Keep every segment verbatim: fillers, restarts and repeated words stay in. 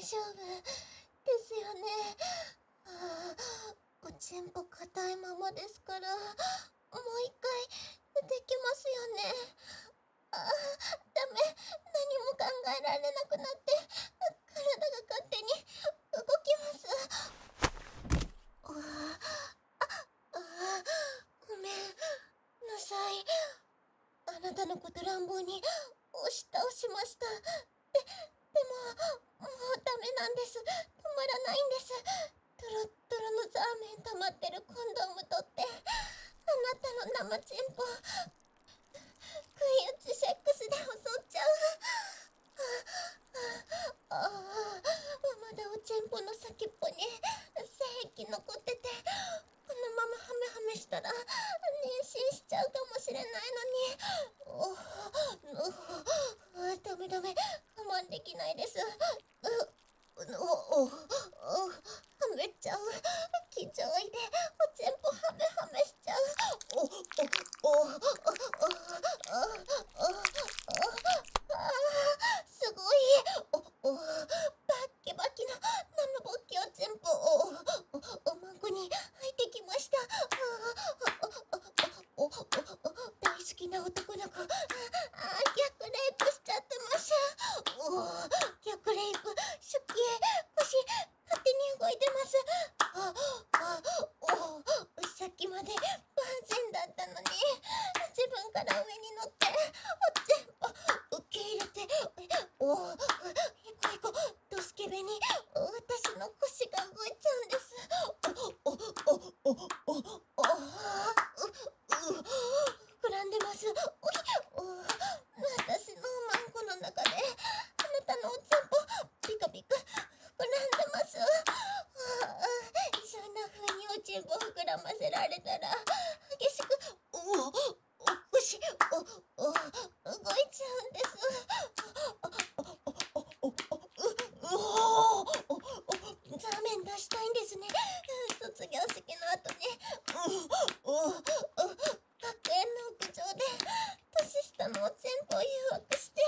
丈夫ですよね。ああ、おちんぽ硬いままですから、もう一回できますよね。ああ、ダメ。何も考えられなくなって、体が勝手に動きます。ああ、ああ、ごめんなさい。あなたのこと乱暴に押し倒しました。で、でも、もうダメなんです。止まらないんです。トロットロのザーメン溜まってるコンドーム取って、あなたの生チンポ、不意打ちセックスで襲っちゃう。ああ、まだおちんぽの先っぽに精液残ってて、このままハメハメしたら妊娠しちゃうかもしれないのに。おお、ダメダメ、我慢できないです。うおおおはめちゃう。気丈いでおちんぽハメハメしちゃう。おおおおおおすごい。おおバッキバキの生ぼっきおちんぽをおおまんこに入ってきました。おお大好きな男の子、あ逆レイプしちゃってます。お逆レイプ、出血、腰勝手に動いてます。ああおさっきまで万全だったのに、自分から上に乗っておちんぽ受け入れて、おおいこいこドスケベに私の腰が動いちゃうんです。おおおおおお膨らんでます。おいお私のマンコの中であなたのおちんぽピカピカ膨らんでます。そんな風におちんぽ膨らませられたら激しくおおおしおお動いちゃうんです。ザーメン出したいんですね。卒業式の後に学園の屋上で年下のおちんぽを誘惑して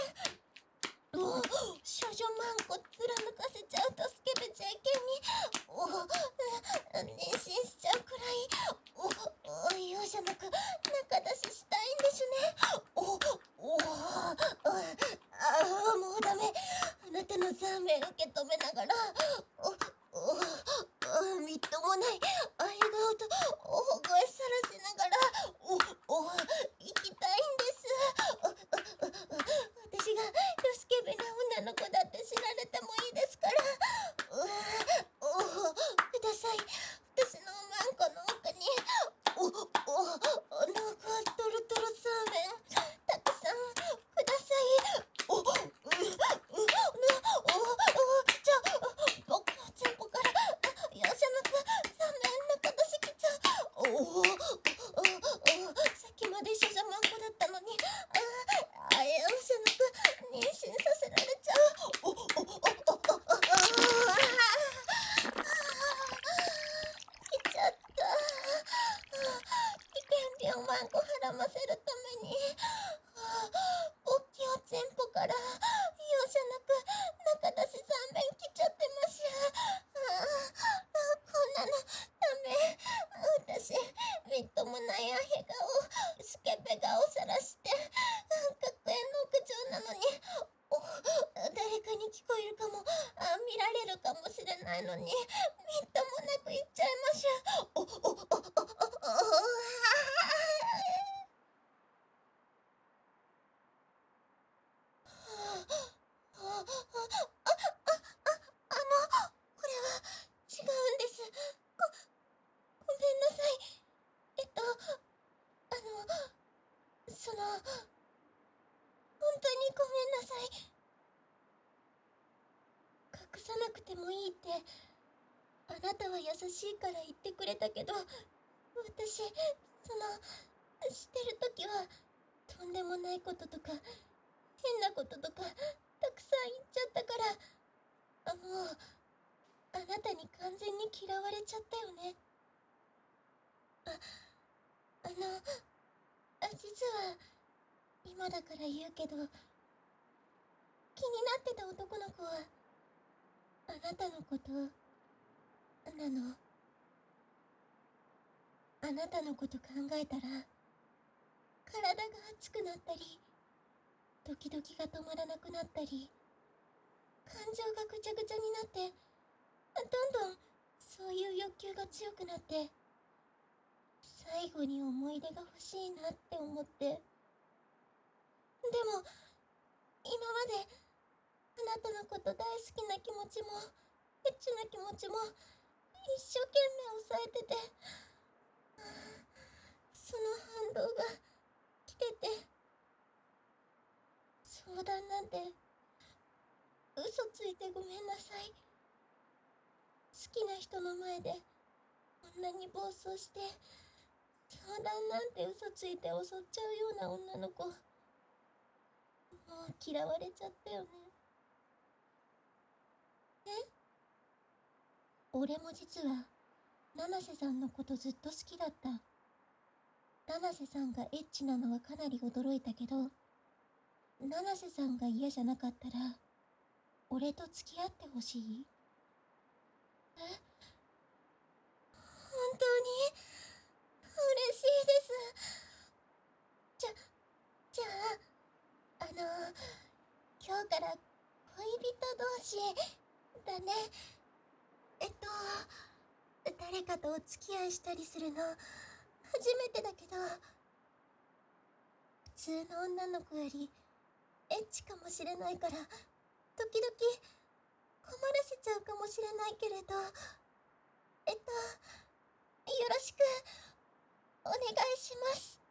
少女マンコ貫かせちゃうとスケベ ジェーケー に妊娠しちゃうくらいお容赦なく中出ししたいんですね。おおああもうダメ。あなたのザーメン受け止めながらおおみっともない愛顔と大声さらしながらおお行きたいんです。私がスケベな女の子だって知られてもいいですから。おおください。私のマンコの奥におおなんかトロトロザーメンたくさんください。おおおおじゃあ僕のチンポから容赦なくザーメン中出しきちゃう。おおさっきまで少女マンコだったのにあ容赦なく妊娠させられちゃう。おおおお来ちゃった。ピケンピョンマンコはらませるためにおっきおちんぽから容赦なく中出しザーメン来ちゃってます。こんなのダメ。私みっともないアヘ顔スケベ顔さらして学園の屋上なのにお誰かに聞こえるかも見られるかもしれないのにみっともなく言っちゃいましゅ。おおおおおおあああああのこれは違うんです。ごごめんなさい。えっとあのその本当にごめんなさい。隠さなくてもいいってあなたは優しいから言ってくれたけど、私そのしてるときはとんでもないこととか変なこととかたくさん言っちゃったから、あもうあなたに完全に嫌われちゃったよね。ああのあ実は今だから言うけど、気になってた男の子はあなたのことなの。あなたのこと考えたら体が熱くなったり、ドキドキが止まらなくなったり、感情がぐちゃぐちゃになって、どんどんそういう欲求が強くなって、最後に思い出が欲しいなって思って。でも今まであなたのこと大好きな気持ちもエッチな気持ちも一生懸命抑えてて、その反動が来てて、相談なんて嘘ついてごめんなさい。好きな人の前でこんなに暴走して相談なんて嘘ついて襲っちゃうような女の子、もう嫌われちゃったよね。え？俺も実は七瀬さんのことずっと好きだった。七瀬さんがエッチなのはかなり驚いたけど、七瀬さんが嫌じゃなかったら俺と付き合ってほしい？え？本当に嬉しいです。じゃ、じゃあ、あの、今日から恋人同士だね。えっと、誰かとお付き合いしたりするの初めてだけど、普通の女の子よりエッチかもしれないから、時々困らせちゃうかもしれないけれど、えっと、よろしくお願いします。